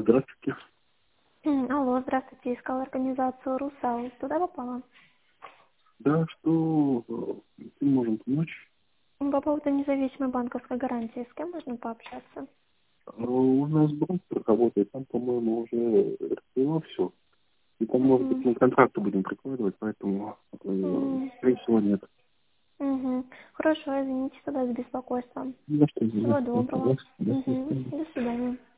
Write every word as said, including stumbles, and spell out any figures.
Здравствуйте. М, Алло, здравствуйте, искала организацию «Русал». Туда попала? Да, что э, чем можем помочь? М, По поводу независимой банковской гарантии, с кем можно пообщаться? А у нас брокер работает, там, по-моему, уже раскрыло все. И там, может быть, Угу. мы контракты будем прикладывать, поэтому, э, М, скорее всего, нет. Угу. Хорошо, извините тогда за беспокойство. Ну, что, Всего да, доброго. да, Угу. да, До свидания.